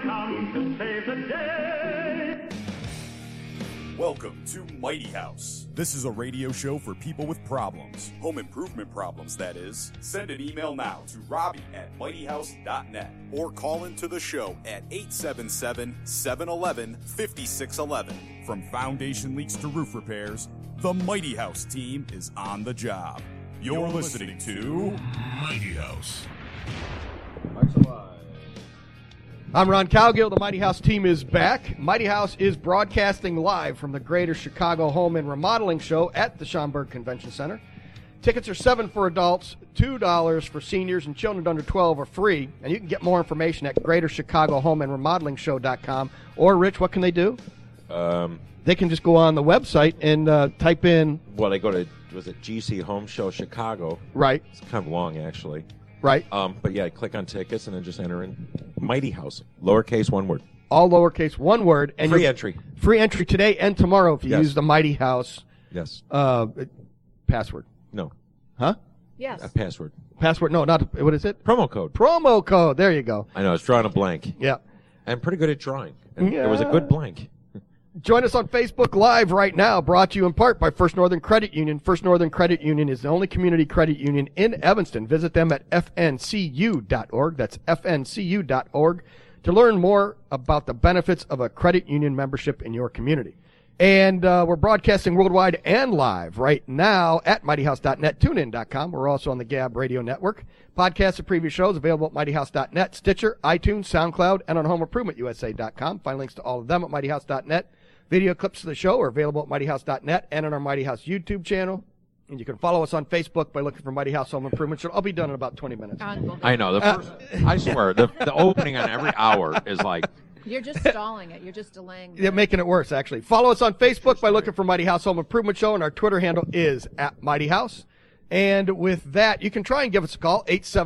come to save the day. Welcome to Mighty House. This is a radio show for people with problems. Home improvement problems, that is. Send an email now to Robbie@mightyhouse.net or call into the show at 877-711-5611. From foundation leaks to roof repairs, the Mighty House team is on the job. You're listening to Mighty House. I'm Ron Cowgill. The Mighty House team is back. Mighty House is broadcasting live from the Greater Chicago Home and Remodeling Show at the Schaumburg Convention Center. Tickets are $7 for adults, $2 for seniors, and children under 12 are free. And you can get more information at GreaterChicagoHomeAndRemodelingShow.com. Or, Rich, what can they do? They can just go on the website and type in... Well, they go to, was it GC Home Show Chicago? Right. It's kind of long, actually. Right. But yeah, click on tickets and then just enter in Mighty House, lowercase, one word. All lowercase, one word. And free entry. Free entry today and tomorrow if you Yes. use the Mighty House password. No. Huh? Yes. A password. Password, no, not, what is it? Promo code. Promo code, there you go. I know, it's drawing a blank. Yeah. I'm pretty good at drawing. And Yeah. It was a good blank. Join us on Facebook Live right now, brought to you in part by First Northern Credit Union. First Northern Credit Union is the only community credit union in Evanston. Visit them at fncu.org. That's fncu.org to learn more about the benefits of a credit union membership in your community. And we're broadcasting worldwide and live right now at mightyhouse.net, tunein.com. We're also on the Gab Radio Network. Podcasts of previous shows available at mightyhouse.net, Stitcher, iTunes, SoundCloud, and on homeimprovementusa.com. Find links to all of them at mightyhouse.net. Video clips of the show are available at mightyhouse.net and on our Mighty House YouTube channel. And you can follow us on Facebook by looking for Mighty House Home Improvement Show. I'll be done in about 20 minutes. I know. The first, I swear, the opening on every hour is like... You're just stalling it. You're just delaying it. They're making it worse, actually. Follow us on Facebook by looking for Mighty House Home Improvement Show, and our Twitter handle is @MightyHouse. And with that, you can try and give us a call,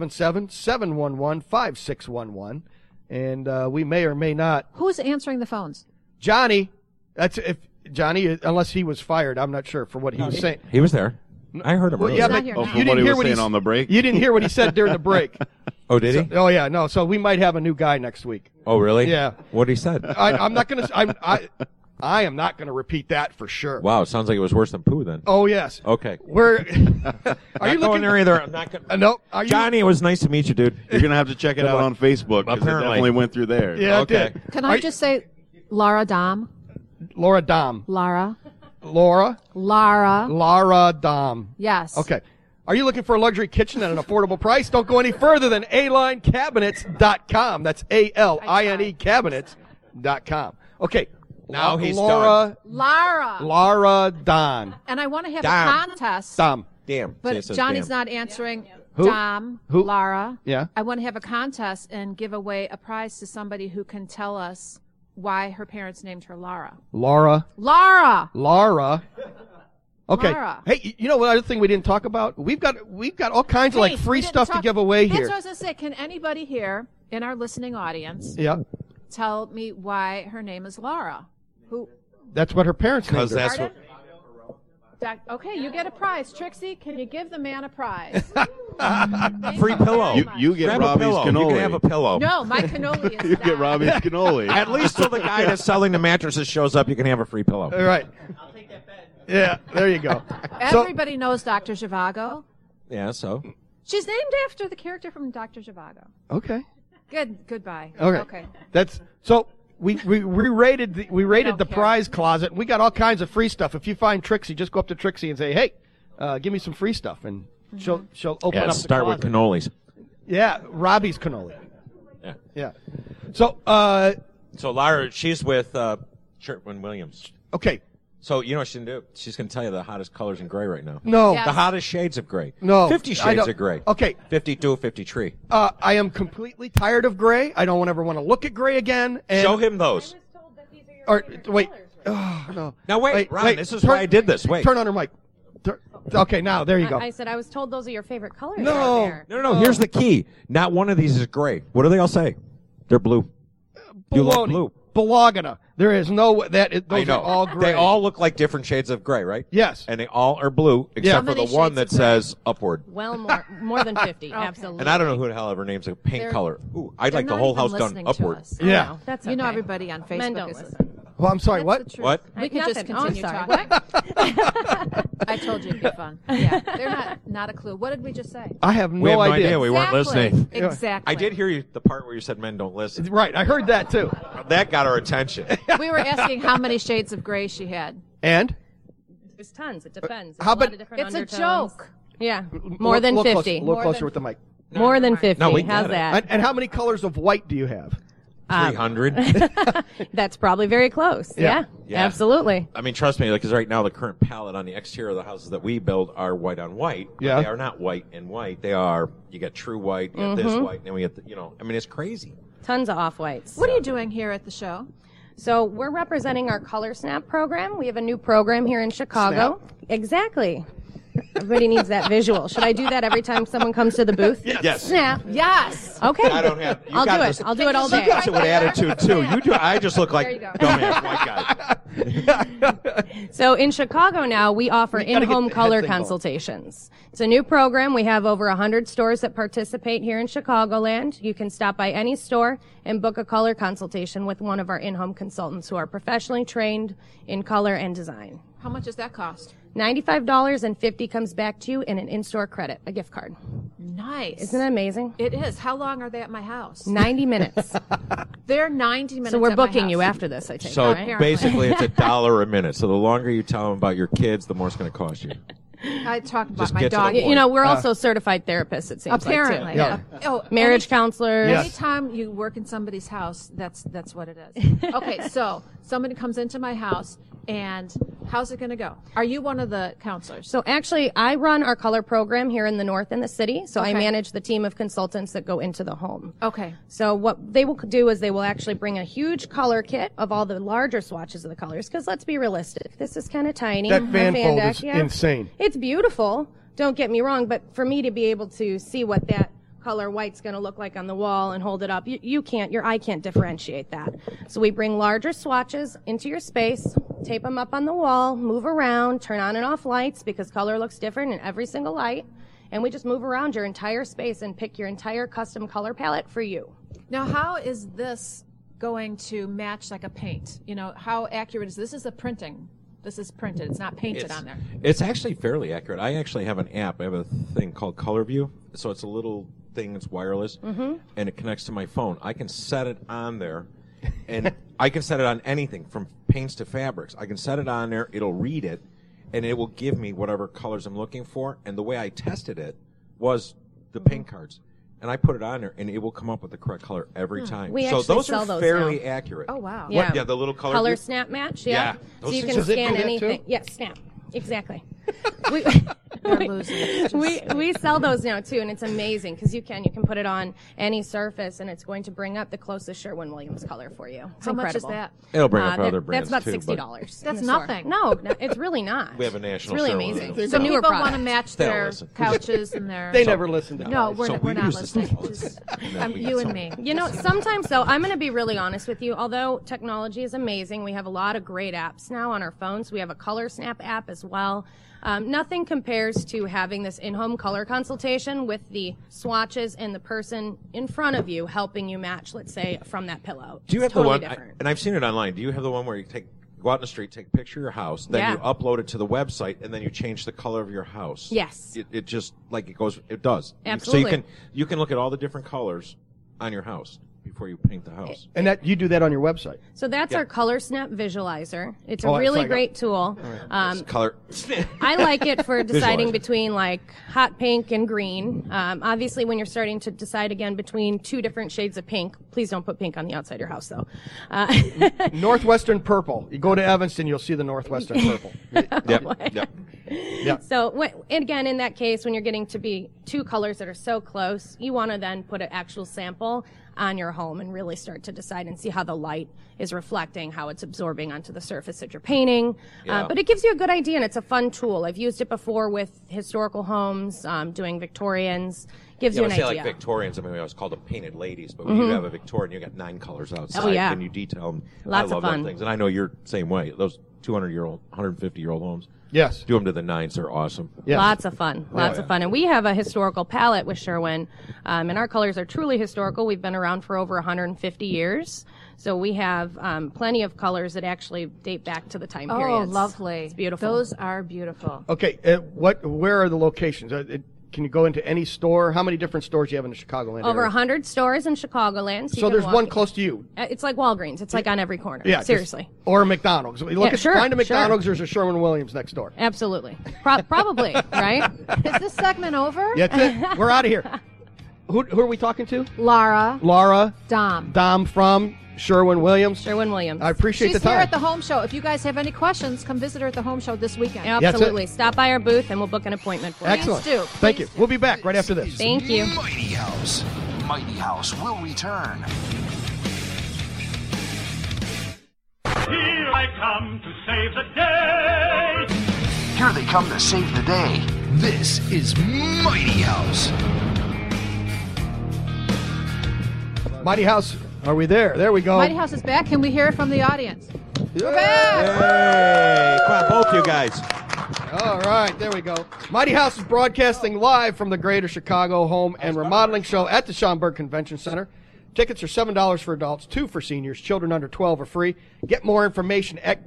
877-711-5611. And we may or may not. Who's answering the phones? Johnny. That's if Johnny, unless he was fired. I'm not sure for what he was saying. He was there. I heard him. Well, earlier. yeah, He's not but here you now. didn't What he hear was what saying on the break? You didn't hear what he said during the break. Oh, did he? Oh yeah, no. So we might have a new guy next week. Oh, really? Yeah. What he said? I'm not gonna. I am not gonna repeat that for sure. Wow, it sounds like it was worse than poo then. Oh yes. Okay. We're. Are you Not going looking there either. I'm not gonna... No. Are you? Johnny, it was nice to meet you, dude. You're going to have to check it out on Facebook because it Apparently. definitely went through there. Yeah. it Okay. did. Can I just say Lara Dom? Laura Dom. Lara? Laura. Lara. Lara Dom. Yes. Okay. Are you looking for a luxury kitchen at an affordable price? Don't go any further than AlineCabinets.com. That's ALINE Cabinets.com. Okay. Now he's Laura. Lara. Lara Don. And I want to have Dom. a contest. Dom. Damn. But See, it says Johnny's damn. not answering. Who? Dom. Who? Lara. Yeah. I want to have a contest and give away a prize to somebody who can tell us why her parents named her Lara. Laura. Lara. Lara. Okay. Lara. Hey, you know what other thing we didn't talk about? We've got all kinds of like Hey, free we didn't stuff to talk- give away That's here. what I was going to say. Can anybody here in our listening audience Yeah. tell me why her name is Lara? Who? That's what her parents named Because her. that's what... Okay, you get a prize. Trixie, can you give the man a prize? Free pillow. You get Grab a Robbie's pillow. cannoli. You can have a pillow. No, my cannoli is You get down. Robbie's cannoli. At least till the guy that's selling the mattresses shows up, you can have a free pillow. All right. I'll take that bed. Yeah, there you go. So, Everybody knows Dr. Zhivago. Yeah, so? She's named after the character from Dr. Zhivago. okay. Goodbye. Okay. That's so we rated the care. prize closet. We got all kinds of free stuff. If you find Trixie, just go up to Trixie and say, "Hey, give me some free stuff," and she'll open Yeah, up the start with closet. cannolis. Yeah, Robbie's cannoli. Yeah. Yeah. So So Lara, she's with Sherwin Williams. okay. So you know what she's gonna do? She's gonna tell you the hottest colors in gray right now. No. Yeah. The hottest shades of gray. No. 50 I shades don't- of gray. Okay. 52, 53. I am completely tired of gray. I don't ever want to look at gray again. And, Show him those. Or wait. Oh, no. Now wait, Ron, this is why I did this. Wait. Turn on her mic. Okay, now there you go. I said I was told those are your favorite colors. No. out there. No. Here's the key. Not one of these is gray. What do they all say? They're blue. You love Baloney. blue. Bologna. There is no those I know. are all gray. They all look like different shades of gray, right? Yes. And they all are blue, Yeah. except How for many the one shades that of gray? says upward. Well, more than 50, absolutely. And I don't know who the hell ever names a paint They're- color. Ooh, I'd They're like the not whole even house done listening to upward. us. I Yeah. know, that's You know okay. everybody on Facebook Men don't is. listen. Well, I'm sorry. That's What? the truth. What? We could just Nothing. Oh, I'm continue sorry. talking. I told you it'd be fun. Yeah, they're not a clue. What did we just say? I have no We have no idea. idea. We weren't Exactly. listening. Exactly. I did hear you the part where you said men don't listen. Right. I heard that too. That got our attention. We were asking how many shades of gray she had. And There's tons. It depends. There's how a lot about- of different It's a undertones. joke. Yeah, more than look 50. Closer, look closer with the mic. More than 50. No, we How's get it. that? And how many colors of white do you have? 300. That's probably very close. Yeah. Yeah, absolutely. I mean, trust me, because right now the current palette on the exterior of the houses that we build are white on white. But Yeah. They are not white and white. They are, you get true white, you get this white, and then we get, I mean, it's crazy. Tons of off-whites. What are you doing here at the show? So we're representing our Color Snap program. We have a new program here in Chicago. Exactly. Everybody needs that visual. Should I do that every time someone comes to the booth? Yes. Snap. Yes. Okay. I don't have. You I'll do got it. this. I'll do it all Can day. you That's it with attitude too. You do. I just look like There you go. dumbass white guy. So in Chicago now, we offer gotta get in-home the color head thing going. consultations. It's a new program. We have over 100 stores that participate here in Chicagoland. You can stop by any store and book a color consultation with one of our in-home consultants who are professionally trained in color and design. How much does that cost? $95 and $50 comes back to you in an in-store credit, a gift card. Nice. Isn't that amazing? It is. How long are they at my house? 90 minutes. They're 90 minutes. So we're at my booking you house. after this, I take So it, right? basically, it's $1 a minute. So the longer you tell them about your kids, the more it's going to cost you. I talk about Just my get to the dog. point. You know, we're also certified therapists, it seems Apparently. like, too. Yeah. Oh, Marriage counselors. Yes. Anytime you work in somebody's house, that's what it is. Okay, so somebody comes into my house, and how's it going to go? Are you one of the counselors? So actually, I run our color program here in the north in the city. So I Okay. manage the team of consultants that go into the home. Okay. So what they will do is they will actually bring a huge color kit of all the larger swatches of the colors. Because let's be realistic, this is kind of tiny. That A fan fold deck, is insane. It's beautiful. Don't get me wrong, but for me to be able to see what that color white's going to look like on the wall and hold it up, your eye can't differentiate that. So we bring larger swatches into your space, tape them up on the wall, move around, turn on and off lights because color looks different in every single light, and we just move around your entire space and pick your entire custom color palette for you. Now, how is this going to match like a paint? You know, how accurate is this? Is a printing. This is printed. It's not painted on there. It's actually fairly accurate. I actually have an app. I have a thing called Color View. So it's a little thing. It's wireless, and it connects to my phone. I can set it on there, and I can set it on anything from paints to fabrics. I can set it on there. It'll read it, and it will give me whatever colors I'm looking for. And the way I tested it was the paint cards. And I put it on there, and it will come up with the correct color every time. We so actually those sell are those fairly now. accurate. Oh, wow. What? Yeah, the little color Color view? snap match, Yeah. So Those you things- can Does it do scan that, anything. too? Yes, snap. Exactly. we, You're losing. we sell those now too, and it's amazing because you can put it on any surface, and it's going to bring up the closest Sherwin-Williams color for you. It's How much is incredible. that? It'll bring up that- other brands That's too. about but $60. That's in the store. nothing. No, it's really not. We have a national It's really Sherwin-Williams. amazing. It's So a newer people want to product. match They don't their listen. couches and their. They never listen to No, us. we're, So we're we not use this listening. all the Just, time. We you get and some- me. You know, sometimes though, I'm going to be really honest with you. Although technology is amazing, we have a lot of great apps now on our phones. We have a Color Snap app as well. Nothing compares to having this in-home color consultation with the swatches and the person in front of you helping you match, let's say, from that pillow. Do you have It's totally the one? different. And I've seen it online. Do you have the one where you go out in the street, take a picture of your house, then Yeah. you upload it to the website, and then you change the color of your house? Yes. It just like it goes. It does. Absolutely. So you can look at all the different colors on your house before you paint the house. And that you do that on your website. So that's our Color Snap visualizer. It's a Oh, that's really like a- great tool. Color. I like it for deciding Visualizer. between like hot pink and green. Obviously, when you're starting to decide again between two different shades of pink, please don't put pink on the outside of your house, though. Northwestern purple. You go to Evanston, you'll see the Northwestern purple. Yep. Yep. So, and again, in that case, when you're getting to be two colors that are so close, you want to then put an actual sample on your home and really start to decide and see how the light is reflecting, how it's absorbing onto the surface that you're painting. Yeah. But it gives you a good idea, and it's a fun tool. I've used it before with historical homes, doing Victorians. Gives Yeah, you but an say idea. like Victorians, I mean, I was called them painted ladies, but when you have a Victorian, you got 9 colors outside, Oh, yeah. and you detail them. Lots I of love fun. those things, and I know you're the same way. Those 200-year-old, 150-year-old homes, Yes. do them to the 9s, they're awesome. Yes. Lots of fun. Lots of fun. And we have a historical palette with Sherwin, and our colors are truly historical. We've been around for over 150 years. So we have plenty of colors that actually date back to the time periods. Oh, lovely. It's beautiful. Those are beautiful. Okay, where are the locations? Can you go into any store? How many different stores do you have in the Chicagoland Over area? 100 stores in Chicagoland. So there's one close to you. It's like Walgreens. It's like on every corner. Yeah, Seriously. Or a McDonald's. Look Yeah, at sure, find a sure. McDonald's. There's a Sherwin-Williams next door. Absolutely. Probably, right? Is this segment over? Yeah, that's it. We're out of here. Who are we talking to? Laura, Laura, Dom. Dom from Sherwin-Williams. Sherwin-Williams. I appreciate She's the time. here at the home show. If you guys have any questions, come visit her at the home show this weekend. Absolutely. Stop by our booth and we'll book an appointment for you. Excellent. do. Thank you. Please We'll be back right after this. Thank you. Mighty House. Mighty House will return. Here I come to save the day. Here they come to save the day. This is Mighty House. Mighty House, are we there? There we go. Mighty House is back. Can we hear it from the audience? We're Hey, come on, both you guys. All right, there we go. Mighty House is broadcasting live from the Greater Chicago Home and Remodeling Show at the Schaumburg Convention Center. Tickets are $7 for adults, $2 for seniors. Children under 12 are free. Get more information at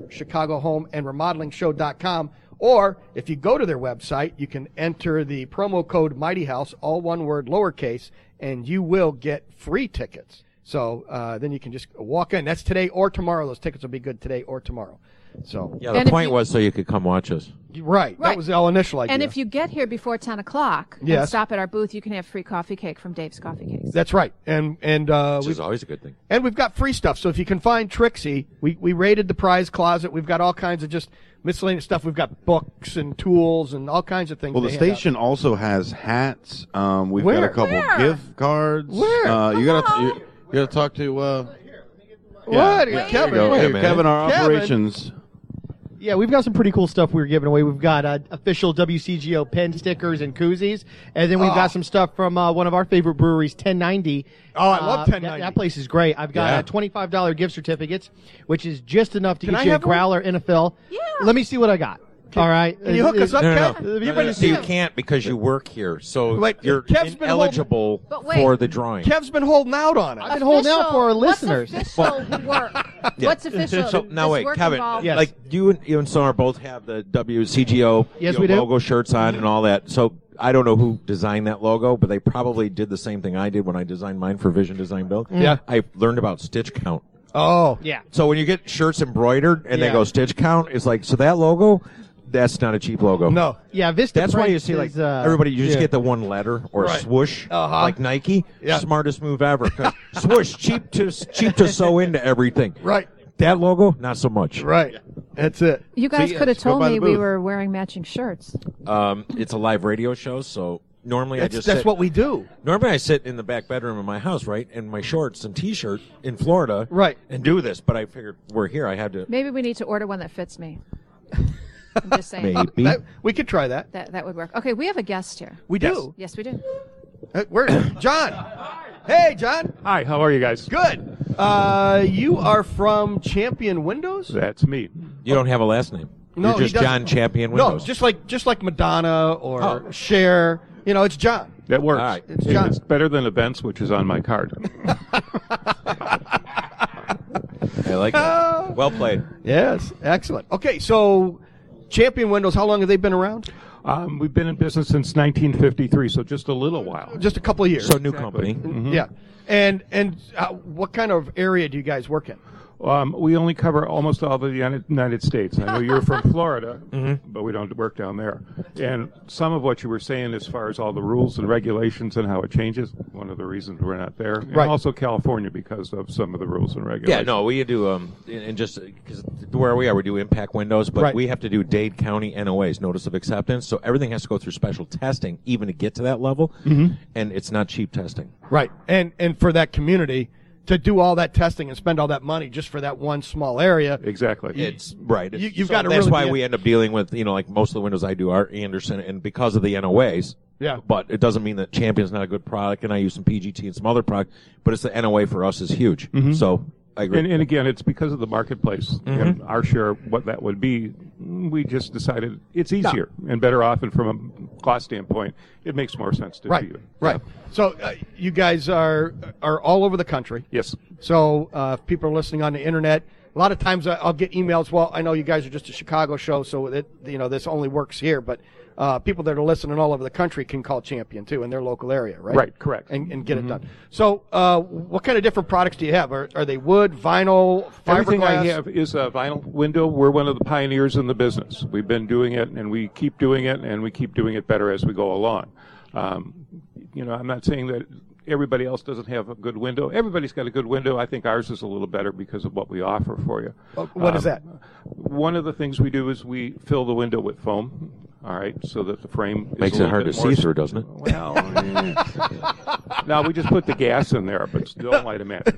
GreaterChicagoHomeAndRemodelingShow.com. Or if you go to their website, you can enter the promo code Mighty House, all one word, lowercase, and you will get free tickets. So then you can just walk in. That's today or tomorrow. Those tickets will be good today or tomorrow. So Yeah, the And if point you- was so you could come watch us. right, that Right. was our initial idea. And if you get here before 10 o'clock Yes. and stop at our booth, you can have free coffee cake from Dave's Coffee Cakes. That's right, and Which we've is always a good thing. And we've got free stuff. So if you can find Trixie, we raided the prize closet. We've got all kinds of just miscellaneous stuff. We've got books and tools and all kinds of things. Well, the to hand out. station also has hats. We've Where? got a couple Where? gift cards. Where? You gotta talk to. What? yeah, Kevin. there you go. Wait a Hey, minute. Kevin, our Kevin. operations. Yeah, we've got some pretty cool stuff we're giving away. We've got official WCGO pen stickers and koozies, and then we've got some stuff from one of our favorite breweries, 1090. Oh, I love 1090. That place is great. I've got Yeah. $25 gift certificates, which is just enough to Can get I you a have one? growler and a fill. Yeah. Let me see what I got. All right. Can you hook us up, No, Kev? no, no. You better So you see. can't because you work here. So Wait, you're Kev's been ineligible But wait. for the drawing. Kev's been holding out on it. I've been holding out for our listeners. What's official work? What's official? So now Does wait, work Kevin, involve- Yes. like you and Summer both have the WCGO Yes, we do. logo shirts on and all that. So I don't know who designed that logo, but they probably did the same thing I did when I designed mine for Vision Design Build. Yeah. I learned about stitch count. Oh, Yeah. So when you get shirts embroidered and they Yeah. go stitch count, it's like, so that logo, that's not a cheap logo. no. Yeah, Vista That's why you Prints see, like, is, everybody, you just yeah. get the one letter or Right. swoosh, Uh-huh. like Nike. Yeah. Smartest move ever. 'Cause swoosh, cheap to sew into everything. Right. That logo, not so much. Right. That's it. You guys So, yeah, could have just go told by me the we booth. were wearing matching shirts. It's a live radio show, so normally I just That's sit, what we do. Normally I sit in the back bedroom of my house, right, in my shorts and T-shirt in Florida, Right. and do this. But I figured we're here. I had to Maybe we need to order one that fits me. I'm just saying. maybe. We could try that. That would work. Okay, we have a guest here. We do. Yes, we do. Where? John. Hey, John. Hi, how are you guys? Good. You are from Champion Windows? That's me. You don't have a last name. No, You're he just doesn't. John Champion No, Windows. just like Madonna or Oh. Cher. You know, it's John. That works. All right. It's John. It's better than events, which is on my card. I like that. Well played. Yes, excellent. Okay, so Champion Windows, how long have they been around? We've been in business since 1953, so just a little while. Just a couple of years. So new company. Yeah. And what kind of area do you guys work in? We only cover almost all of the United States. I know you're from Florida, but we don't work down there. And some of what you were saying as far as all the rules and regulations and how it changes, one of the reasons we're not there. And also California because of some of the rules and regulations. Yeah, no, we do, and just because where we are, we do impact windows, but we have to do Dade County NOAs, Notice of Acceptance, so everything has to go through special testing even to get to that level, and it's not cheap testing. Right, and for that community to do all that testing and spend all that money just for that one small area. Exactly. It's right. You've so got to that's really why we end up dealing with, like most of the windows I do are Anderson, and because of the NOAs. Yeah. But it doesn't mean that Champion's not a good product, and I use some PGT and some other product, but it's the NOA for us is huge. So I agree. And again, it's because of the marketplace and our share, what that would be. We just decided it's easier and better off, and from a cost standpoint, it makes more sense to do it. Right. So you guys are all over the country. Yes. So if people are listening on the internet, a lot of times I'll get emails. Well, I know you guys are just a Chicago show, so this only works here. But people that are listening all over the country can call Champion too in their local area, right? Right. Correct. And get it done. So what kind of different products do you have? Are they wood, vinyl, fiberglass? Everything I have is a vinyl window. We're one of the pioneers in the business. We've been doing it, and we keep doing it, and we keep doing it better as we go along. I'm not saying that everybody else doesn't have a good window. Everybody's got a good window. I think ours is a little better because of what we offer for you. What is that? One of the things we do is we fill the window with foam. All right, so that the frame makes it hard to see through, doesn't it? Well, no, we just put the gas in there, but still light a match.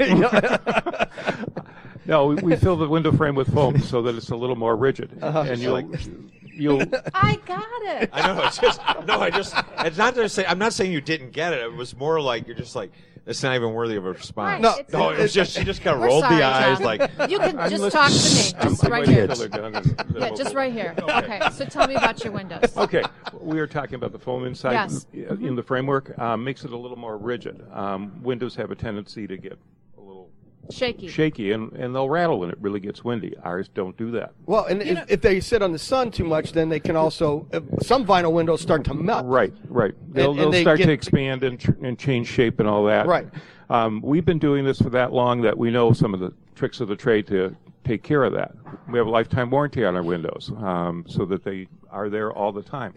No, we fill the window frame with foam so that it's a little more rigid, and you'll. I got it. I know. It's not to say. I'm not saying you didn't get it. It was more like you're just like. It's not even worthy of a response. Right, No, it was just she just kind of We're rolled sorry, the eyes John. like. You can just talk to me, just right here. Yeah, just right here. Okay. Okay, so tell me about your windows. Okay, we are talking about the foam inside Yes. in the framework. Makes it a little more rigid. Windows have a tendency to get a little shaky, and they'll rattle when it really gets windy. Ours don't do that. Well, and if they sit on the sun too much, then they can also some vinyl windows start to melt. Right. They'll start to expand and change shape and all that. Right. We've been doing this for that long that we know some of the tricks of the trade to take care of that. We have a lifetime warranty on our windows, so that they are there all the time.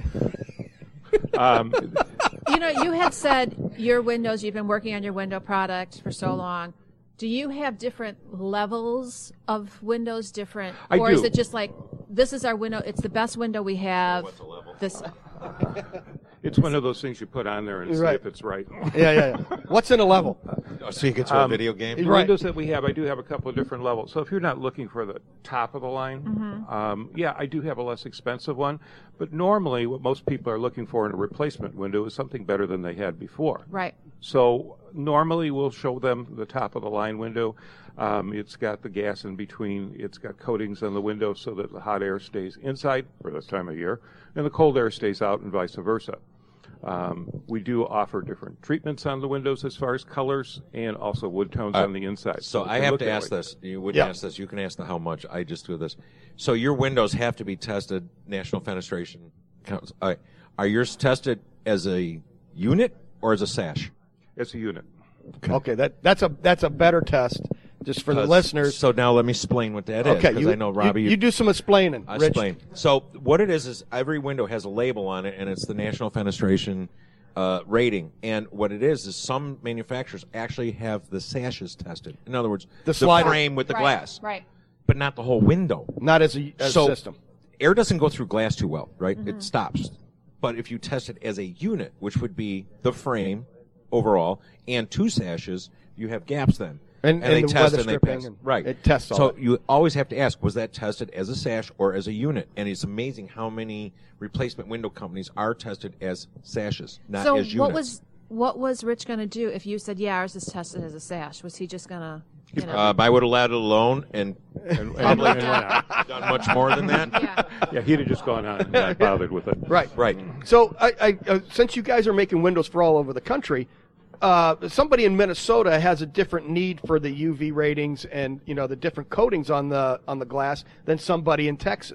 You had said your windows, you've been working on your window product for so long. Do you have different levels of windows, or is it just like, this is our window, it's the best window we have? What's the level? This. It's one of those things you put on there and see if it's right. Yeah. What's in a level? So you get to a video game? The windows that we have, I do have a couple of different levels. So if you're not looking for the top of the line, I do have a less expensive one. But normally what most people are looking for in a replacement window is something better than they had before. Right. So normally we'll show them the top of the line window. It's got the gas in between. It's got coatings on the window so that the hot air stays inside for this time of year, and the cold air stays out, and vice versa. We do offer different treatments on the windows as far as colors and also wood tones on the inside. So I have to ask this. You wouldn't ask this. You can ask the how much. I just do this. So your windows have to be tested, National Fenestration Council. Are yours tested as a unit or as a sash? It's a unit. Okay, that's a better test. Just for the listeners. So now let me explain what that is. Okay, I know, Robbie. You do some explaining, I Rich. explain. So what it is every window has a label on it, and it's the National Fenestration rating. And what it is some manufacturers actually have the sashes tested. In other words, the frame with the glass. Right. But not the whole window. Not as a system. Air doesn't go through glass too well, right? It stops. But if you test it as a unit, which would be the frame overall and two sashes, you have gaps then. And they the test weather and they stripping pass. and Right. it tests all So that. you always have to ask, was that tested as a sash or as a unit? And it's amazing how many replacement window companies are tested as sashes, not as units. What was Rich going to do if you said, yeah, ours is tested as a sash? Was he just going to, I would have let it alone and probably done much more than that. Yeah, he'd have just gone on and not bothered with it. Right. So I since you guys are making windows for all over the country, somebody in Minnesota has a different need for the UV ratings and the different coatings on the glass than somebody in Texas.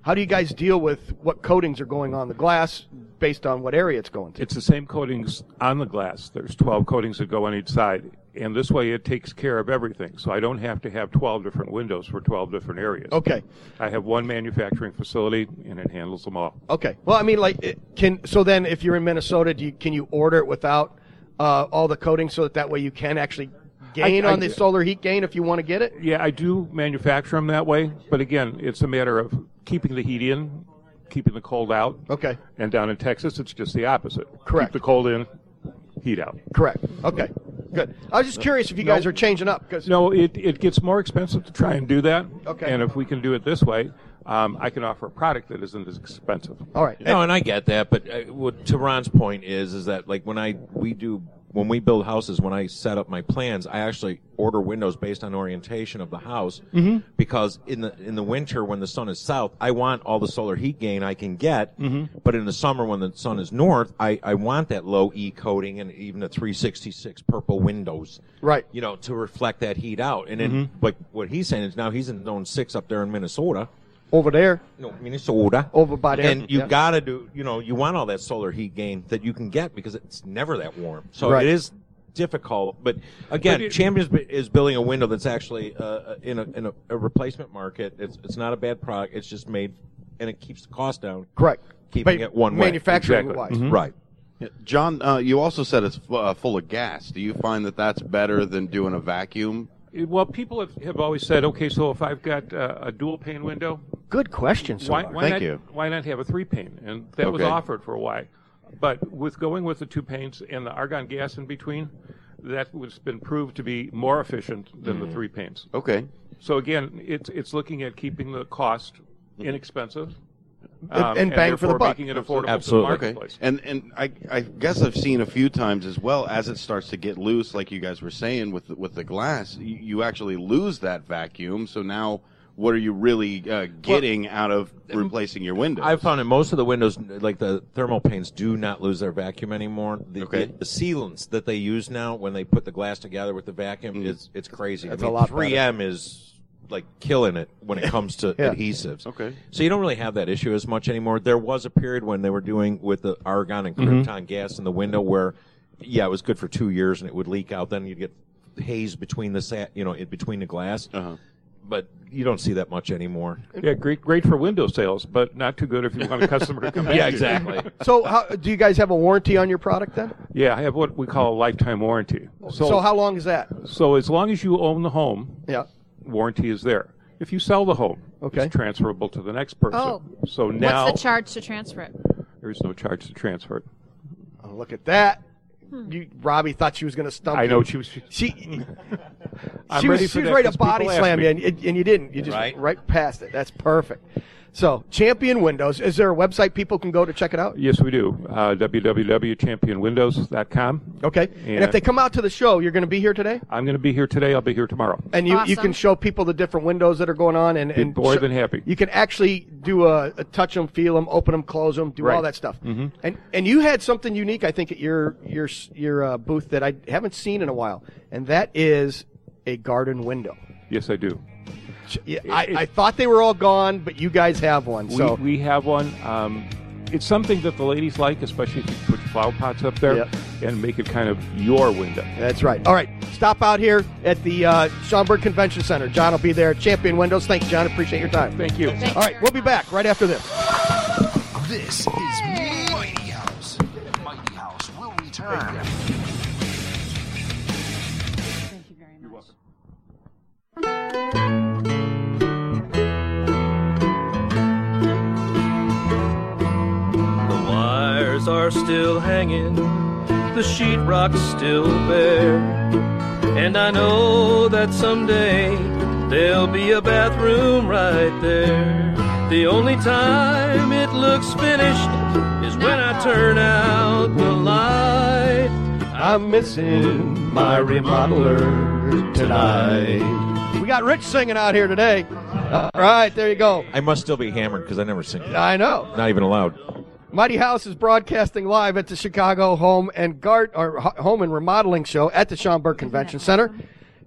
How do you guys deal with what coatings are going on the glass based on what area it's going to? It's the same coatings on the glass. There's 12 coatings that go on each side. And this way it takes care of everything. So I don't have to have 12 different windows for 12 different areas. Okay. I have one manufacturing facility, and it handles them all. Okay. Well, I mean, like, so then if you're in Minnesota, can you order it without all the coatings so that way you can actually gain on the solar heat gain if you want to get it? Yeah, I do manufacture them that way. But again, it's a matter of keeping the heat in, keeping the cold out. Okay. And down in Texas, it's just the opposite. Correct. Keep the cold in, heat out. Correct. Okay. Good. I was just curious if you guys are changing up. No, it gets more expensive to try and do that. Okay. And if we can do it this way, I can offer a product that isn't as expensive. All right. No, and I get that, but to Ron's point is that like when we build houses, when I set up my plans, I actually order windows based on orientation of the house, because in the winter when the sun is south, I want all the solar heat gain I can get, but in the summer when the sun is north, I want that low E coating and even the 366 purple windows, right? To reflect that heat out. And then like what he's saying is now he's in zone 6 up there in Minnesota. Over there. No, Minnesota. Over by there. And you got to do, you want all that solar heat gain that you can get because it's never that warm. So right. It is difficult. But again, Champions is building a window that's actually in a replacement market. It's not a bad product. It's just made, and it keeps the cost down. Correct. Keeping it one way. Manufacturing wise. Right. Yeah. John, you also said it's full of gas. Do you find that that's better than doing a vacuum? Well, people have always said, okay, so if I've got a dual pane window. Good question, sir. Thank you. Why not have a 3-pane? And that was offered for a while. But with going with the 2 panes and the argon gas in between, that has been proved to be more efficient than the 3 panes. Okay. So again, it's looking at keeping the cost inexpensive. And bang for the buck. Making it affordable Absolutely. to the marketplace. Okay. And I guess I've seen a few times as well, as it starts to get loose, like you guys were saying with the glass, you actually lose that vacuum. So now what are you really getting out of replacing your windows? I've found that most of the windows, like the thermal panes, do not lose their vacuum anymore. The sealants that they use now when they put the glass together with the vacuum, it's crazy. That's a lot 3M is like killing it when it comes to adhesives. Okay. So you don't really have that issue as much anymore. There was a period when they were doing with the argon and krypton gas in the window where, it was good for 2 years and it would leak out. Then you'd get haze between the between the glass. But you don't see that much anymore. Yeah, great for window sales, but not too good if you want a customer to come back. Yeah, exactly. So do you guys have a warranty on your product then? Yeah, I have what we call a lifetime warranty. So how long is that? So as long as you own the home, warranty is there. If you sell the home, it's transferable to the next person. Oh. So now what's the charge to transfer it? There is no charge to transfer it. Oh, look at that. Robbie thought she was going to stump you. I know she was. She I'm was ready for that ready to 'cause people body ask slam me. you, and you didn't. You just went right past it. That's perfect. So, Champion Windows. Is there a website people can go to check it out? Yes, we do. www.championwindows.com. Okay. And if they come out to the show, you're going to be here today? I'm going to be here today. I'll be here tomorrow. And you can show people the different windows that are going on. And more than happy. You can actually do a touch them, feel them, open them, close them, do all that stuff. And you had something unique, I think, at your booth that I haven't seen in a while, and that is a garden window. Yes, I do. Yeah, I thought they were all gone, but you guys have one. So we have one. It's something that the ladies like, especially if you put your flower pots up there and make it kind of your window. That's right. All right, stop out here at the Schaumburg Convention Center. John will be there. Champion Windows. Thanks, John. Appreciate your time. Thank you. All right, we'll be back right after this. This is Mighty House. Mighty House will return. Thank you very much. The wires are still hanging, the sheetrock's still bare, and I know that someday there'll be a bathroom right there. The only time it looks finished is when I turn out the light. I'm missing my remodeler tonight. We got Rich singing out here today. All right, there you go. I must still be hammered because I never sing. I know. Not even allowed. Mighty House is broadcasting live at the Chicago Home and Remodeling Show at the Schaumburg Convention Center.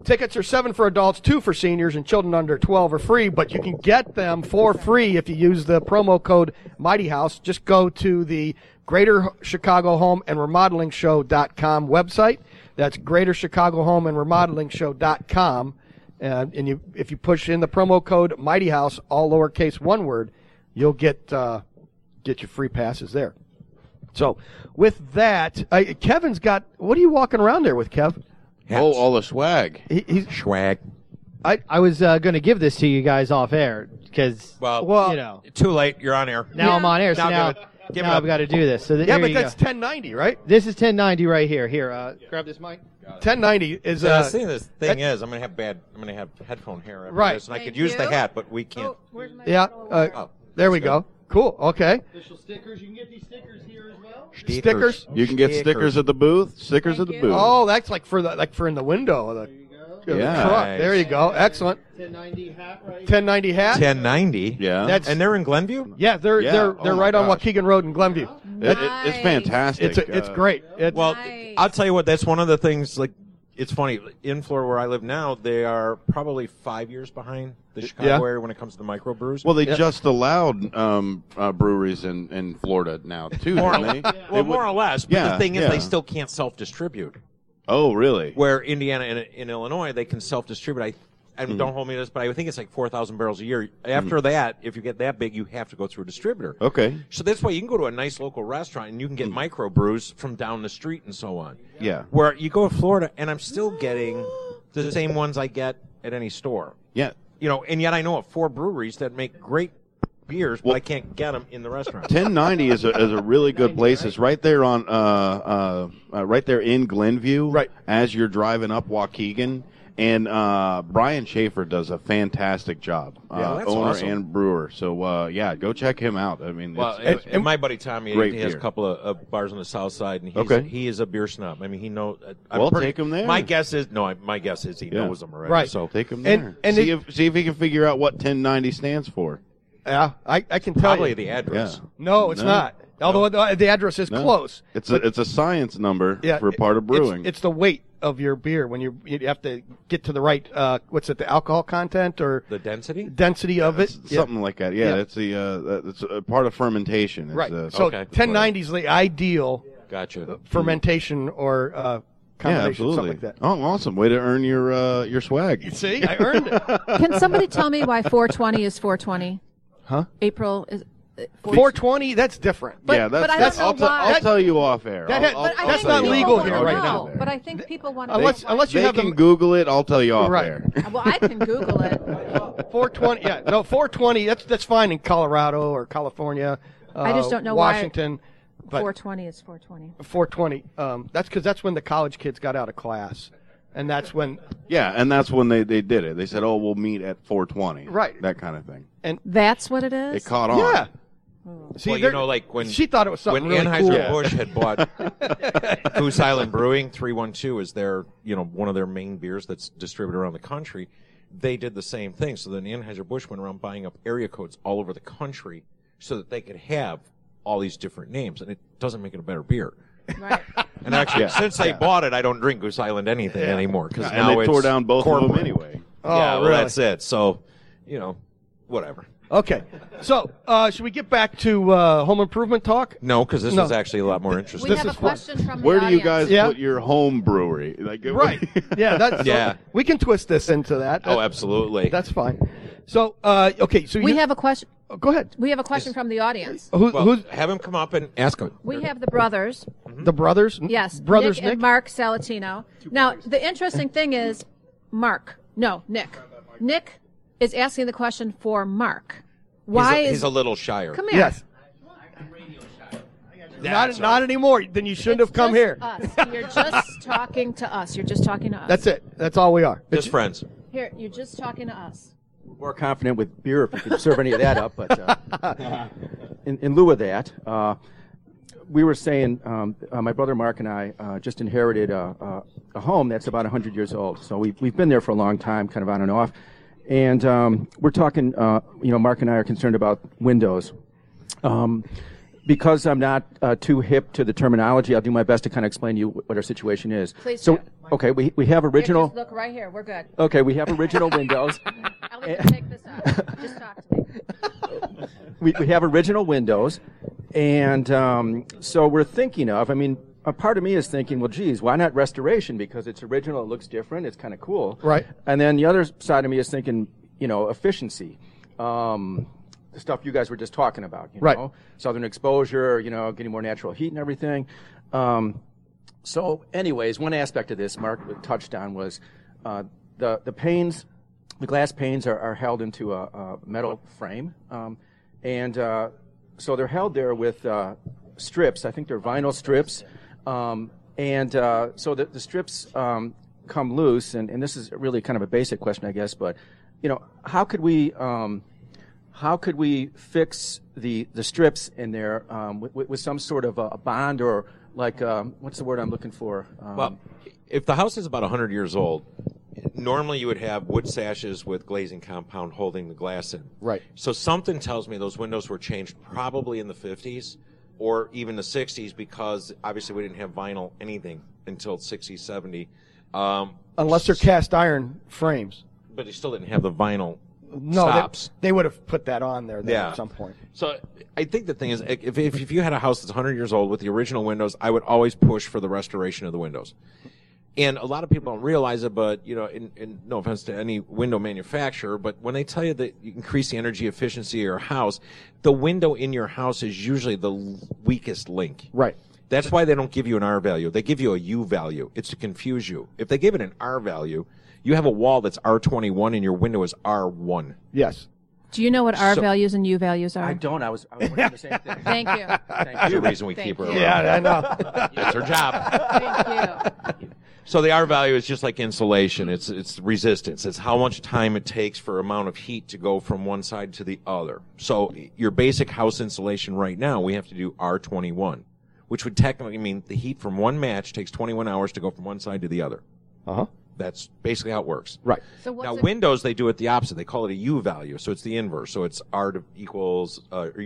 tickets are $7 for adults, $2 for seniors, and children under 12 are free, but you can get them for free if you use the promo code Mighty House. Just go to the Greater Chicago Home and Remodeling Show.com website. That's Greater Chicago Home and Remodeling Show.com. And if you push in the promo code Mighty House, all lowercase, one word, you'll get your free passes there. So with that, Kevin's got, what are you walking around there with, Kev? Oh, all the swag. He's Swag. I was going to give this to you guys off air because, Well, you know, too late. You're on air. now I'm on air, so Now now, give it. Give it now up. I've got to do this. So yeah, here but you that's go. 1090, right? This is 1090 right here. Here, grab this mic. 1090 is The thing is, I'm gonna have headphone hair after Right. this, and I Thank could use the you. hat, but we can't. Oh, where's my yeah. bottle? There we go. Cool. Okay. Official stickers. You can get these stickers here as well. Stickers. You can get stickers at the booth. Stickers at the Thank you. booth. Oh, that's like for in the window of the Yeah. truck. Nice. There you go. Excellent. 1090 hat right here. 1090 hat. 1090. Yeah. That's And they're in Glenview. yeah. They're Yeah. they're Oh they're my right on gosh. Waukegan Road in Glenview. It's Nice. fantastic. It's great. Well, Nice. I'll tell you what. That's one of the things. Like, it's funny. In Florida, where I live now, they are probably 5 years behind the Chicago Yeah. area when it comes to the microbrews. Well, they just allowed breweries in Florida now too, didn't they? well, more or less. But Yeah, the thing is, yeah. they still can't self-distribute. Oh, really? Where Indiana and in Illinois, they can self-distribute. And Mm-hmm. don't hold me to this, but I think it's like 4,000 barrels a year. After that, if you get that big, you have to go through a distributor. Okay. So that's why you can go to a nice local restaurant and you can get microbrews from down the street and so on. Yeah. Where you go to Florida, and I'm still getting the same ones I get at any store. Yeah. You know, and yet I know of 4 breweries that make great beers, but I can't get them in the restaurant. 1090 is a really good place. It's right there on right there in Glenview. Right. As you're driving up Waukegan. And Brian Schaefer does a fantastic job, that's owner awesome. and brewer. So yeah, go check him out. I mean, Well, it's, and my buddy Tommy, great he has beer. a couple of bars on the south side, and he is a beer snob. I mean, he knows. Well, take him there. My guess is he knows them already. Right. So take him And- there. and see it- if he can figure out what 1090 stands for. Yeah, I can tell probably you. the address. Yeah. No, it's No. not. Although the address is No. close. It's a science number Yeah, for part of brewing. It's the weight of your beer when you have to get to the right what's it, the alcohol content or The density. density of it. It's something like that. Yeah, Yeah. that's it's a part of fermentation. It's Right. the- So Okay. 1090 is the ideal Gotcha. fermentation or yeah, combination, absolutely. something like that. Oh, awesome! Way to earn your swag. You see, I earned it. Can somebody tell me why 420 is 420? Huh? April is 420. That's different. Yeah, but I that's. don't know why. I'll tell you off air. That- I'll- but I'll that's tell not you legal off air. here I'll right get now. there. But I think people want to. Unless you They have can them. Google it. I'll tell you off Right. air. Well, I can Google it. 420. Yeah, no, 420. That's fine in Colorado or California. I just don't know Washington. why But 420 is 420. 420. That's because that's when the college kids got out of class, and that's when. Yeah, and that's when they did it. They said, "Oh, we'll meet at 420." Right. That kind of thing. And That's what it is. It caught on. yeah. See, Well, you they're- know, like when she thought it was something when really cool. Anheuser-Busch had bought Goose Island Brewing, 312 is their, one of their main beers that's distributed around the country. They did the same thing. So then Anheuser-Busch went around buying up area codes all over the country so that they could have all these different names, and it doesn't make it a better beer. Right. And actually, Yeah. since they bought it, I don't drink Goose Island anything anymore because And now they it's tore down both of them corporate. anyway. Oh, yeah, well, really? that's it. So, whatever. Okay, so should we get back to home improvement talk? No, because this No. was actually a lot more interesting. We This have a is fun. question from the Where do you audience. guys Yeah. put your home brewery? Like, Right. Yeah. That's Yeah. we can twist this into that. Oh, absolutely. That's fine. So okay, so We you, have a question. go ahead. We have a question from the audience. Who, Well, who's have him come up and ask him. We have the brothers. the brothers? Yes, brothers. Nick and Mark Salatino. Now, the interesting thing is, Nick. Nick is asking the question for Mark. Why he's is a little shyer. Come here? Yes. Not anymore. Then you shouldn't have come Just here. Us. You're just talking to us. You're just talking to us. That's it. That's all we are. Just friends. Here, you're just talking to us. More confident with beer if we could serve any of that up. But in lieu of that, we were saying my brother Mark and I just inherited a home that's about 100 years old. So we've been there for a long time, kind of on and off. And we're talking, Mark and I are concerned about windows. Because I'm not too hip to the terminology, I'll do my best to kind of explain to you what our situation is. Please So do. Okay, we have original. Just look right here. We're good. Okay, we have original windows. I'll even take this off. Just talk to me. We have original windows, and so we're thinking of. I mean, a part of me is thinking, well, geez, why not restoration? Because it's original, it looks different, it's kind of cool. Right. And then the other side of me is thinking, efficiency. The stuff you guys were just talking about, right. Southern exposure, getting more natural heat and everything. So anyways, one aspect of this Mark touched on was the panes, the glass panes are held into a metal frame. And so they're held there with strips. I think they're vinyl strips. So the strips come loose, and this is really kind of a basic question, I guess, but, how could we fix the strips in there with some sort of a bond or like, what's the word I'm looking for? Well, if the house is about 100 years old, normally you would have wood sashes with glazing compound holding the glass in. Right. So something tells me those windows were changed probably in the 50s or even the 60s because obviously we didn't have vinyl anything until 60s, 70. Unless they're cast iron frames. But they still didn't have the vinyl No, stops. they would have put that on there at some point. So I think the thing is, if you had a house that's 100 years old with the original windows, I would always push for the restoration of the windows. And a lot of people don't realize it, but, in no offense to any window manufacturer, but when they tell you that you increase the energy efficiency of your house, the window in your house is usually the weakest link. Right. That's why they don't give you an R value. They give you a U value. It's to confuse you. If they give it an R value, you have a wall that's R21 and your window is R1. Yes. Do you know what R values and U values are? I don't. I was wondering the same thing. Thank you. That's the reason we keep her around. Yeah, I know. That's her job. Thank you. So the R value is just like insulation. It's resistance. It's how much time it takes for amount of heat to go from one side to the other. So your basic house insulation right now, we have to do R21, which would technically mean the heat from one match takes 21 hours to go from one side to the other. Uh-huh. That's basically how it works. Right. So now, Windows, they do it the opposite. They call it a U value, so it's the inverse. So it's U equals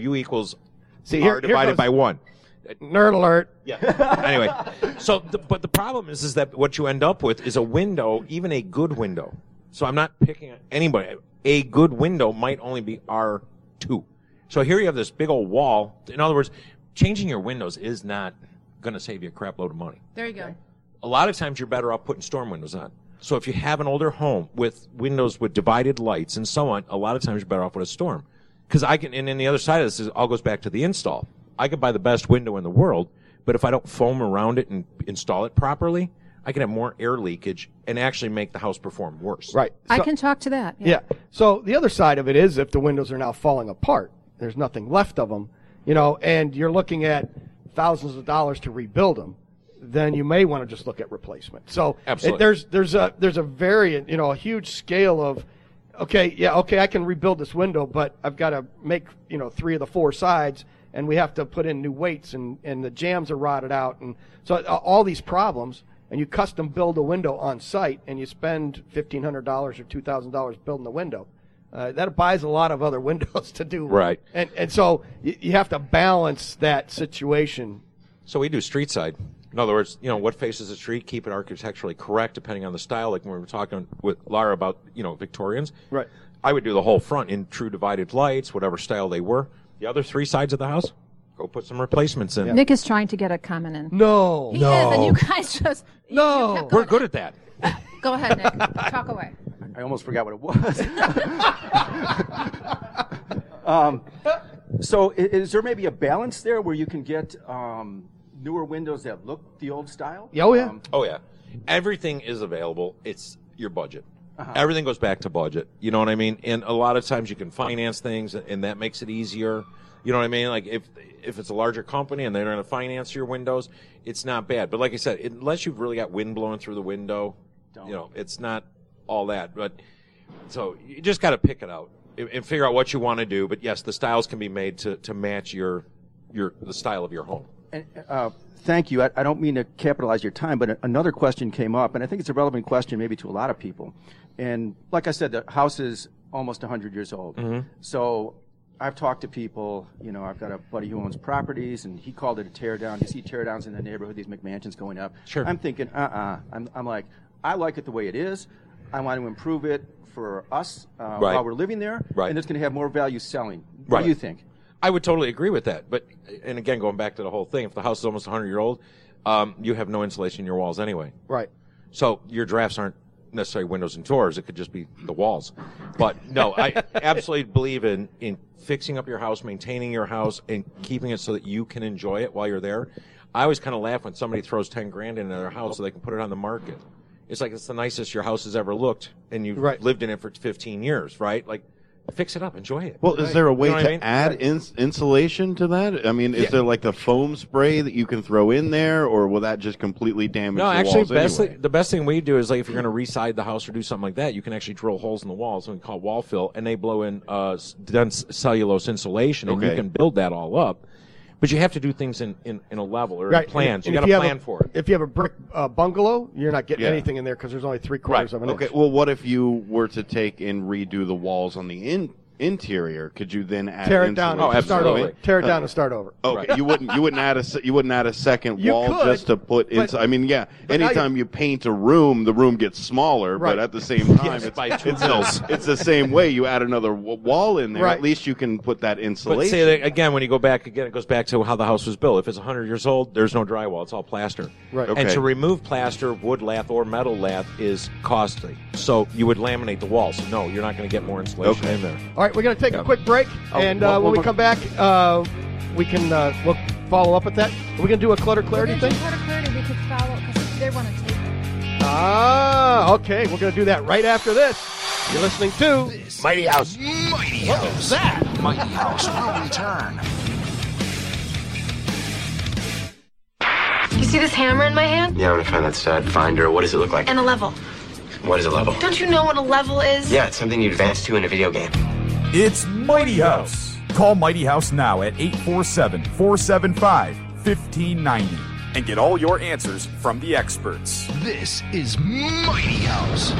R divided by 1. Nerd alert. Yeah. Anyway, but the problem is that what you end up with is a window, even a good window. So I'm not picking anybody. A good window might only be R2. So here you have this big old wall. In other words, changing your windows is not going to save you a crap load of money. There you go. A lot of times you're better off putting storm windows on. So if you have an older home with windows with divided lights and so on, a lot of times you're better off with a storm. Because and then the other side of this all goes back to the install. I could buy the best window in the world, but if I don't foam around it and install it properly, I can have more air leakage and actually make the house perform worse. Right. I can talk to that. Yeah. So the other side of it is if the windows are now falling apart, there's nothing left of them, and you're looking at thousands of dollars to rebuild them, then you may want to just look at replacement. So absolutely. There's a variant, a huge scale of, I can rebuild this window, but I've got to make, 3 of the 4 sides, and we have to put in new weights, and the jambs are rotted out, and so all these problems, and you custom build a window on site, and you spend $1,500 or $2,000 building the window. That buys a lot of other windows to do. Right. And so you have to balance that situation. So we do street side. In other words, what faces the street, keep it architecturally correct depending on the style. Like when we were talking with Lara about, Victorians. Right. I would do the whole front in true divided lights, whatever style they were. The other 3 sides of the house, go put some replacements in. Nick is trying to get a comment in. No. He is, and you guys just... No. We're good at that. Go ahead, Nick. Talk away. I almost forgot what it was. So is there maybe a balance there where you can get newer windows that look the old style? Oh, yeah. Oh, yeah. Everything is available. It's your budget. Everything goes back to budget. You know what I mean? And a lot of times you can finance things, and that makes it easier. You know what I mean? Like if it's a larger company and they're going to finance your windows, it's not bad. But like I said, unless you've really got wind blowing through the window, it's not all that. But so you just got to pick it out and figure out what you want to do. But yes, the styles can be made to match the style of your home. And, thank you. I don't mean to capitalize your time, but another question came up, and I think it's a relevant question maybe to a lot of people. And like I said, the house is almost 100 years old. Mm-hmm. So I've talked to people, I've got a buddy who owns properties, and he called it a tear down. You see tear downs in the neighborhood, these McMansions going up. Sure. I'm thinking, I'm like, I like it the way it is. I want to improve it for us while we're living there, and it's going to have more value selling. What do you think? I would totally agree with that. But, and again, going back to the whole thing, if the house is almost 100-year-old, you have no insulation in your walls anyway. Right. So your drafts aren't necessarily windows and doors. It could just be the walls. But, no, I absolutely believe in fixing up your house, maintaining your house, and keeping it so that you can enjoy it while you're there. I always kind of laugh when somebody throws $10,000 into their house so they can put it on the market. It's like it's the nicest your house has ever looked, and you've lived in it for 15 years, right? Like, fix it up, enjoy it. Well, is there a way to add insulation to that? I mean, is there like the foam spray that you can throw in there, or will that just completely damage the walls anyway? The best thing we do is, like, if you're going to re-side the house or do something like that, you can actually drill holes in the walls, and we call wall fill, and they blow in dense cellulose insulation, and you can build that all up. But you have to do things in a level or in plans. You got to plan for it. If you have a brick bungalow, you're not getting anything in there because there's only 3/4 of an inch. Okay. Well, what if you were to take and redo the walls on the interior? Could you then add tear it down? insulation? Start over. Tear it down and start over. Okay. Right. You wouldn't add a second wall just to put inside. I mean, anytime you paint a room, the room gets smaller. Right. But at the same time, it's the same way. You add another wall in there. Right. At least you can put that insulation. But say that again, when you go back again, it goes back to how the house was built. If it's 100 years old, there's no drywall. It's all plaster. Right. Okay. And to remove plaster, wood lath or metal lath is costly. So you would laminate the walls. No, you're not going to get more insulation in there. All right, we're going to take a quick break, and when we come back, we can we'll follow up with that. Are we going to do a clutter clarity thing? Clutter clarity, we could follow because they want to take it. Okay. We're going to do that right after this. You're listening to Mighty House. Mighty House. What was that? Mighty House will return. You see this hammer in my hand? Yeah, I'm gonna find that stud. Find her. What does it look like? And a level. What is a level? Don't you know what a level is? Yeah, it's something you advance to in a video game. It's Mighty House. Call Mighty House now at 847-475-1590 and get all your answers from the experts. This is Mighty House.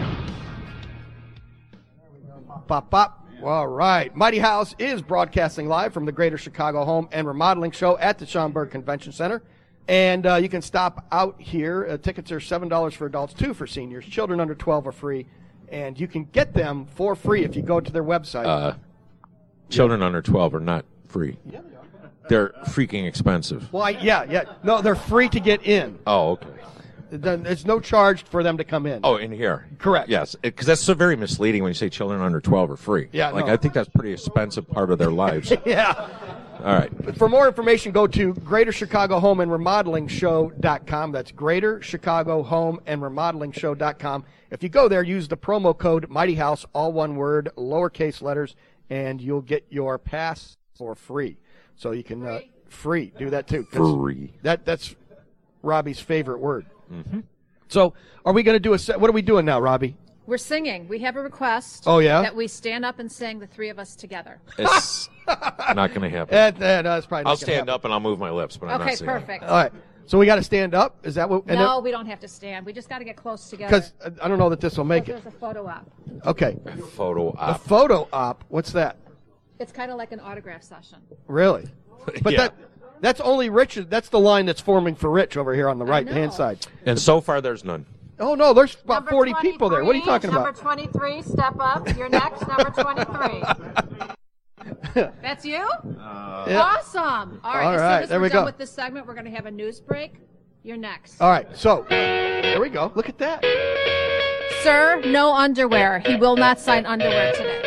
Pop, pop. All right. Mighty House is broadcasting live from the Greater Chicago Home and Remodeling Show at the Schaumburg Convention Center. And you can stop out here. Tickets are $7 for adults, $2 for seniors. Children under 12 are free. And you can get them for free if you go to their website. Children under 12 are not free. Yeah, they are. They're freaking expensive. Well, yeah. No, they're free to get in. Oh, okay. There's no charge for them to come in. Oh, in here. Correct. Yes, because that's so very misleading when you say children under 12 are free. Yeah, I think that's a pretty expensive part of their lives. Yeah. All right. But for more information, go to GreaterChicagoHomeAndRemodelingShow.com. That's GreaterChicagoHomeAndRemodelingShow.com. If you go there, use the promo code Mighty House, all one word, lowercase letters, and you'll get your pass for free. So you can free do that too. Free. That's Robbie's favorite word. Mm-hmm. So are we going to do what are we doing now, Robbie? We're singing. We have a request. Oh, yeah? That we stand up and sing, the three of us together. It's not going to happen. That's probably not I'll stand up and I'll move my lips, but I'm not singing. Okay, perfect. All right. So we got to stand up? Is that what? No, we don't have to stand. We just got to get close together. Because I don't know that this will make it. There's a photo op. Okay. Photo op. A photo op? What's that? It's kind of like an autograph session. Really? But Yeah. that's only Rich. That's the line that's forming for Rich over here on the right-hand side. And so far, there's none. Oh, no, there's about 40 people there. What are you talking Number about? 23, step up. You're next, number 23. That's you? Yeah. Awesome. All right, All as right, soon as there we're we done go. with this segment, we're going to have a news break. You're next. All right, so there we go. Look at that. Sir, no underwear. He will not sign underwear today.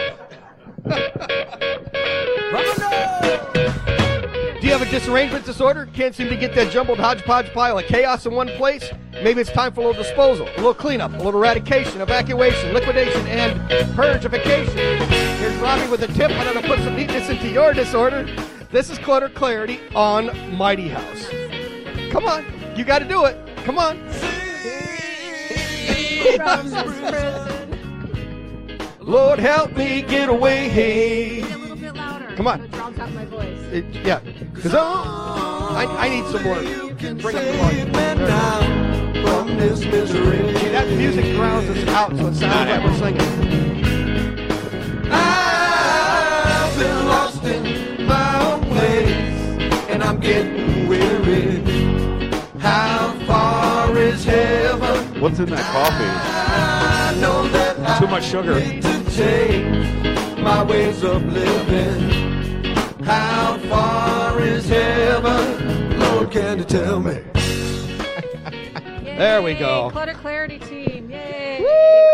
Do you have a disarrangement disorder? Can't seem to get that jumbled hodgepodge pile of chaos in one place? Maybe it's time for a little disposal, a little cleanup, a little eradication, evacuation, liquidation, and purgification. Here's Robbie with a tip on how to put some neatness into your disorder. This is Clutter Clarity on Mighty House. Come on. You got to do it. Come on. From this prison. Lord, help me get away. A little bit louder. Come on. So it drowns out my voice. Yeah. Because I need some more. Bring up the volume. From this misery. See, that music drowns us out, so it sounds like we're singing. I've been lost getting weary. How far is heaven? What's in that coffee? I know that Too much sugar. I need to change my ways of living. How far is heaven? Lord, can you tell me? There we go. Clutter Clarity team. Yay.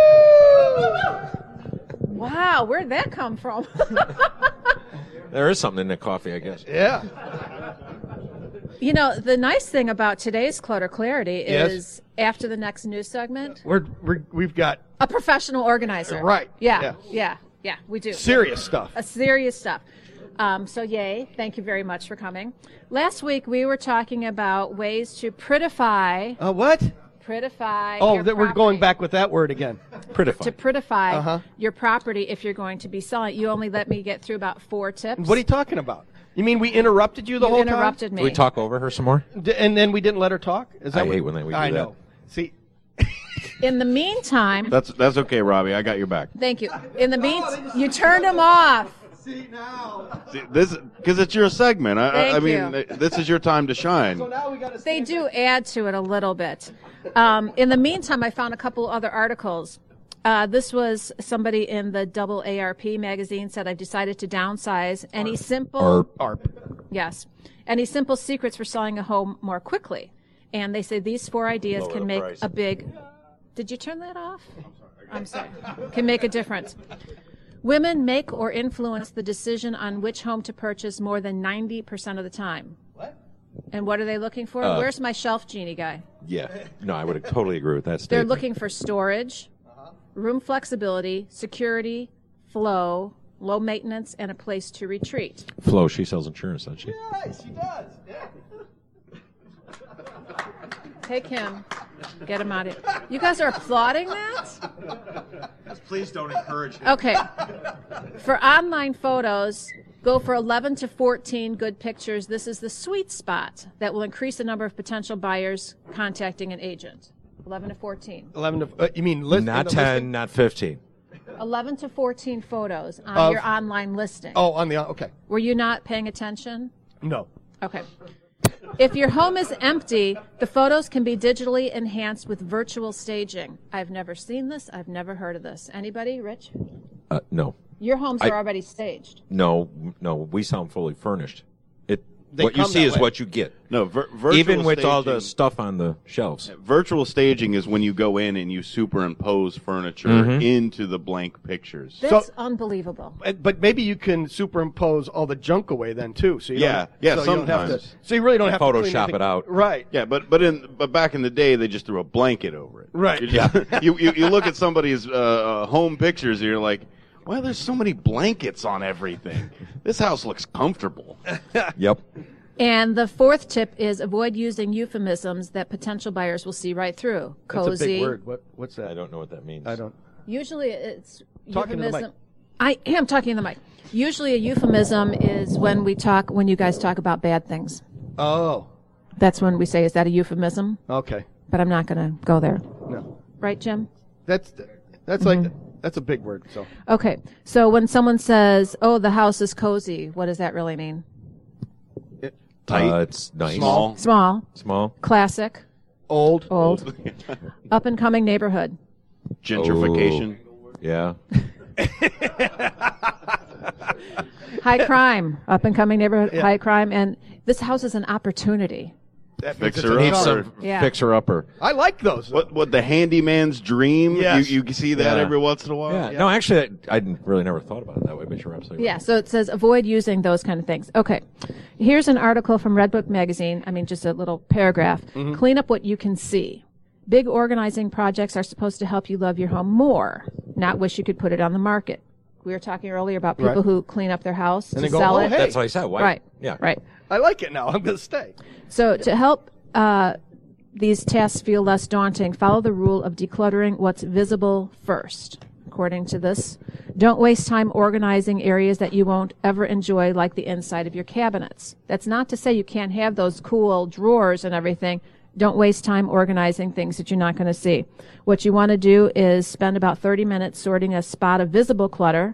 Wow, where'd that come from? There is something in the coffee, I guess. Yeah. You know, the nice thing about today's Clutter Clarity Yes. is after the next news segment, We've got a professional organizer. Right. Yeah, we do. serious stuff. Serious stuff. So yay, thank you very much for coming. Last week we were talking about ways to prettify. What? Prettify. Oh, your that we're property. going back with that word again. Prettify. To prettify Uh-huh. your property if you're going to be selling. You only let me get through about 4 tips. What are you talking about? You mean we interrupted you the You whole interrupted time? me. Do we talk over her some more? And then we didn't let her talk? Is that I what- hate when we do I that. know. See, In the meantime, That's okay, Robbie. I got your back. thank you. In the meantime, you turned them off. See, this because it's your segment. I Thank mean, you. this is your time to shine. They do add to it a little bit. In the meantime, I found a couple other articles. This was somebody in the Double ARP magazine said, I've decided to downsize. Any simple Yes. Any simple secrets for selling a home more quickly. And they say these 4 ideas Lower can the make price. a big... Did you turn that off? I'm sorry. Can make a difference. Women make or influence the decision on which home to purchase more than 90% of the time. What? And what are they looking for? Where's my shelf genie guy? Yeah. No, I would totally agree with that They're statement. looking for storage, room flexibility, security, flow, low maintenance, and a place to retreat. Flo, she sells insurance, doesn't she? yes, she does. Yeah. Take him. Get him out of here. You guys are applauding that? Please don't encourage him. Okay. For online photos, go for 11 to 14 good pictures. This is the sweet spot that will increase the number of potential buyers contacting an agent. 11 to 14. 11 to, you mean list? Not 10, not 15. 11 to 14 photos on Of- your online listing. Oh, on the, okay. Were you not paying attention? No. Okay. If your home is empty, the photos can be digitally enhanced with virtual staging. I've never seen this. I've never heard of this. Anybody, Rich? No. Your homes are already staged. No, we sound fully furnished. They What you come see that is way. what you get. No, virtual even with all the staging- stuff on the shelves. Virtual staging is when you go in and you superimpose furniture Mhm. into the blank pictures. That's unbelievable. But maybe you can superimpose all the junk away then too. So you Yeah, don't, yeah, so you don't have to. sometimes. So you really don't have to clean Photoshop anything. it out. Right. Yeah, but back in the day they just threw a blanket over it. Right. You just- you look at somebody's home pictures and you're like, why there's so many blankets on everything? This house looks comfortable. Yep. And the 4th tip is avoid using euphemisms that potential buyers will see right through. Cozy. That's a big word. What's that? I don't know what that means. I don't. Usually it's Talking to the euphemism. mic. I am talking to the mic. Usually a euphemism is when you guys talk about bad things. Oh. That's when we say, is that a euphemism? Okay. But I'm not going to go there. No. Right, Jim? That's like that's a big word. So. Okay. So when someone says, oh, the house is cozy, what does that really mean? Tight. It's nice. Small. Small. Classic. Old. Up and coming neighborhood. Gentrification. Oh, yeah. High crime. Up and coming neighborhood. Yeah. High crime. And this house is an opportunity. That means Fixer it's a upper. charm. Yeah. Fixer upper. I like those. What the handyman's dream? Yes. You see that Yeah. every once in a while? Yeah. No, actually, I really never thought about it that way, but you're absolutely Yeah, so it says avoid using those kind of things. Okay. Here's an article from Redbook Magazine. I mean, just a little paragraph. Clean up what you can see. Big organizing projects are supposed to help you love your home more, not wish you could put it on the market. We were talking earlier about people Right. who clean up their house And to they go, sell "Oh, it. hey." That's what I said. Why? Right. Yeah. Right. I like it now. I'm going to stay. So to help these tasks feel less daunting, follow the rule of decluttering what's visible first. According to this, don't waste time organizing areas that you won't ever enjoy, like the inside of your cabinets. That's not to say you can't have those cool drawers and everything. Don't waste time organizing things that you're not going to see. What you want to do is spend about 30 minutes sorting a spot of visible clutter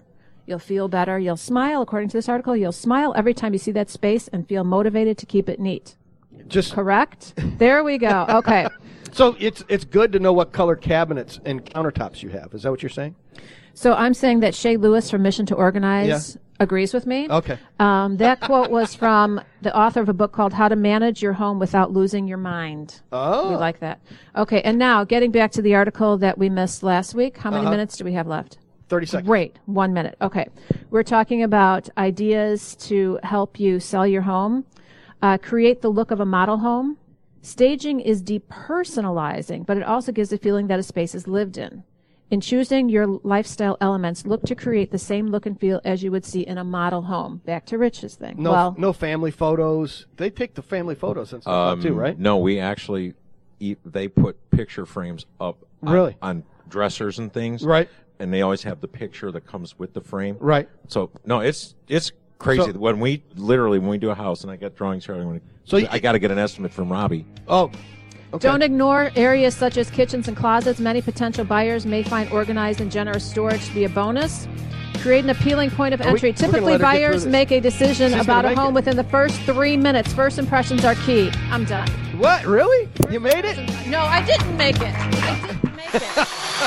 You'll feel better. You'll smile, according to this article. You'll smile every time you see that space and feel motivated to keep it neat. Just correct. There we go. Okay. So it's good to know what color cabinets and countertops you have. Is that what you're saying? So I'm saying that Shay Lewis from Mission to Organize agrees with me. Okay. That quote was from the author of a book called How to Manage Your Home Without Losing Your Mind. Oh. We like that. Okay, and now getting back to the article that we missed last week. How many minutes do we have left? 30 seconds. Great. 1 minute. Okay. We're talking about ideas to help you sell your home, create the look of a model home. Staging is depersonalizing, but it also gives a feeling that a space is lived in. In choosing your lifestyle elements, look to create the same look and feel as you would see in a model home. Back to Rich's thing. No family photos. They take the family photos and stuff too, right? No, we actually they put picture frames up on dressers and things. Right. And they always have the picture that comes with the frame. Right. So no, it's crazy. So- when we do a house and I get drawings here, I got to get an estimate from Robbie. Oh. Okay. Don't ignore areas such as kitchens and closets. Many potential buyers may find organized and generous storage to be a bonus. Create an appealing point of entry. we're gonna Typically, let her get buyers through this. make a decision She's about gonna a make home it. within the first 3 minutes. First impressions are key. I'm done. What? Really? You made it? No, I didn't make it. I didn't make it.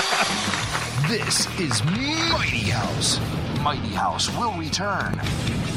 This is Mighty House. Mighty House will return.